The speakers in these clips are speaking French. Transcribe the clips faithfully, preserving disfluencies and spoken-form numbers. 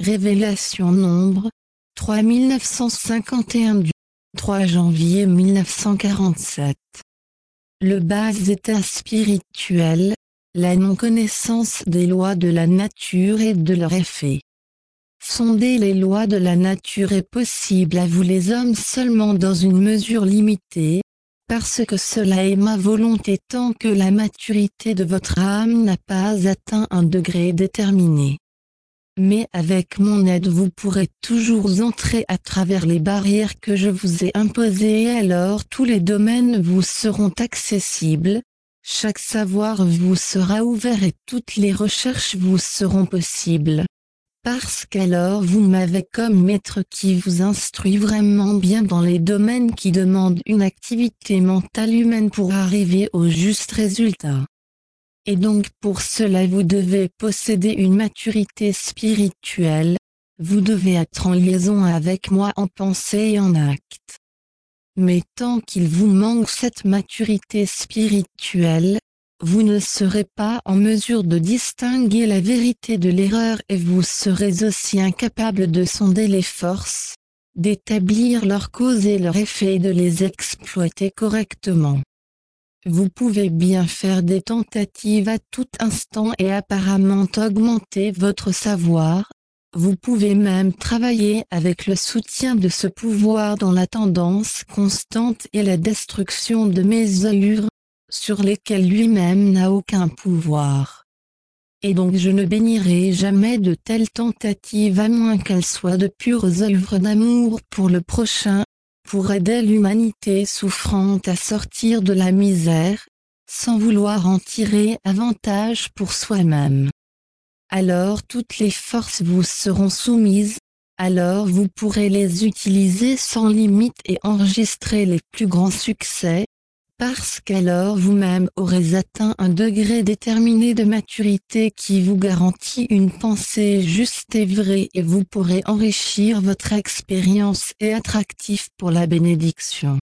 Révélation Nombre, trois mille neuf cent cinquante et un du trois janvier mille neuf cent quarante-sept. Le bas état spirituel, la non-connaissance des lois de la nature et de leurs effets. Sonder les lois de la nature est possible à vous les hommes seulement dans une mesure limitée, parce que cela est ma volonté tant que la maturité de votre âme n'a pas atteint un degré déterminé. Mais avec mon aide vous pourrez toujours entrer à travers les barrières que je vous ai imposées et alors tous les domaines vous seront accessibles, chaque savoir vous sera ouvert et toutes les recherches vous seront possibles. Parce qu'alors vous m'avez comme maître qui vous instruit vraiment bien dans les domaines qui demandent une activité mentale humaine pour arriver au juste résultat. Et donc pour cela vous devez posséder une maturité spirituelle, vous devez être en liaison avec moi en pensée et en acte. Mais tant qu'il vous manque cette maturité spirituelle, vous ne serez pas en mesure de distinguer la vérité de l'erreur et vous serez aussi incapable de sonder les forces, d'établir leurs causes et leurs effets et de les exploiter correctement. Vous pouvez bien faire des tentatives à tout instant et apparemment augmenter votre savoir, vous pouvez même travailler avec le soutien de ce pouvoir dans la tendance constante et la destruction de mes œuvres, sur lesquelles lui-même n'a aucun pouvoir. Et donc je ne bénirai jamais de telles tentatives à moins qu'elles soient de pures œuvres d'amour pour le prochain, pour aider l'humanité souffrante à sortir de la misère, sans vouloir en tirer avantage pour soi-même. Alors toutes les forces vous seront soumises, alors vous pourrez les utiliser sans limite et enregistrer les plus grands succès, parce qu'alors vous-même aurez atteint un degré déterminé de maturité qui vous garantit une pensée juste et vraie et vous pourrez enrichir votre expérience et être actif pour la bénédiction.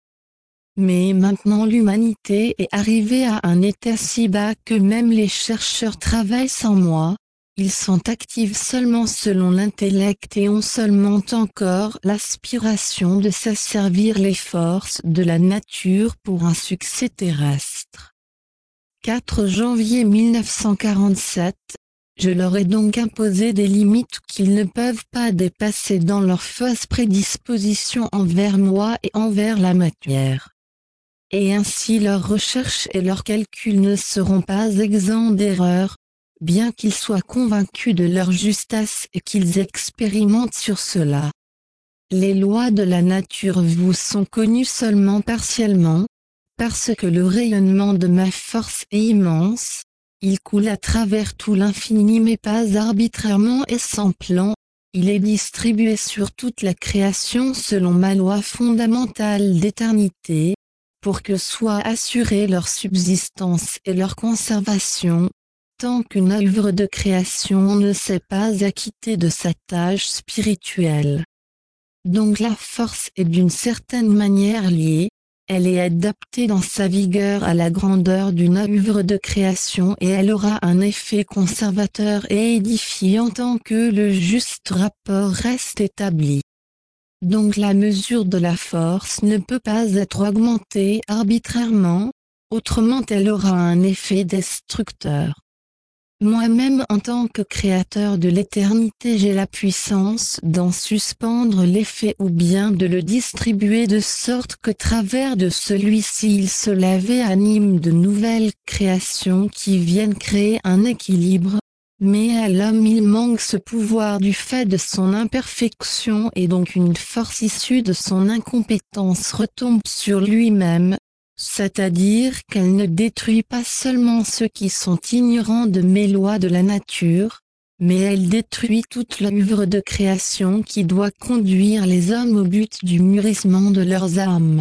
Mais maintenant l'humanité est arrivée à un état si bas que même les chercheurs travaillent sans moi. Ils sont actifs seulement selon l'intellect et ont seulement encore l'aspiration de s'asservir les forces de la nature pour un succès terrestre. quatre janvier mille neuf cent quarante-sept, je leur ai donc imposé des limites qu'ils ne peuvent pas dépasser dans leur fausse prédisposition envers moi et envers la matière. Et ainsi leurs recherches et leurs calculs ne seront pas exempts d'erreurs, bien qu'ils soient convaincus de leur justesse et qu'ils expérimentent sur cela. Les lois de la nature vous sont connues seulement partiellement, parce que le rayonnement de ma force est immense, il coule à travers tout l'infini mais pas arbitrairement et sans plan, il est distribué sur toute la création selon ma loi fondamentale d'éternité, pour que soit assurée leur subsistance et leur conservation, tant qu'une œuvre de création ne s'est pas acquittée de sa tâche spirituelle. Donc la force est d'une certaine manière liée, elle est adaptée dans sa vigueur à la grandeur d'une œuvre de création et elle aura un effet conservateur et édifiant tant que le juste rapport reste établi. Donc la mesure de la force ne peut pas être augmentée arbitrairement, autrement elle aura un effet destructeur. Moi-même en tant que créateur de l'éternité j'ai la puissance d'en suspendre l'effet ou bien de le distribuer de sorte que travers de celui-ci il se lève et anime de nouvelles créations qui viennent créer un équilibre, mais à l'homme il manque ce pouvoir du fait de son imperfection et donc une force issue de son incompétence retombe sur lui-même. C'est-à-dire qu'elle ne détruit pas seulement ceux qui sont ignorants de mes lois de la nature, mais elle détruit toute l'œuvre de création qui doit conduire les hommes au but du mûrissement de leurs âmes.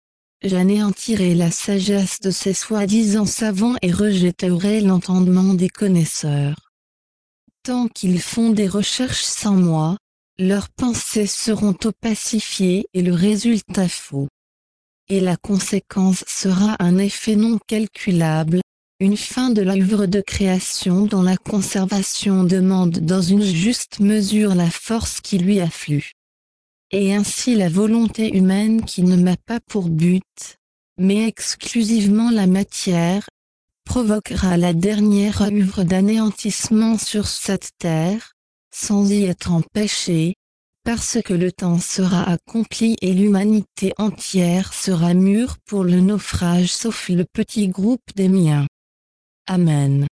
J'anéantirai la sagesse de ces soi-disant savants et rejetterai l'entendement des connaisseurs. Tant qu'ils font des recherches sans moi, leurs pensées seront opacifiées et le résultat faux. Et la conséquence sera un effet non calculable, une fin de l'œuvre de création dont la conservation demande dans une juste mesure la force qui lui afflue. Et ainsi la volonté humaine qui ne met pas pour but, mais exclusivement la matière, provoquera la dernière œuvre d'anéantissement sur cette terre, sans y être empêchée, parce que le temps sera accompli et l'humanité entière sera mûre pour le naufrage sauf le petit groupe des miens. Amen.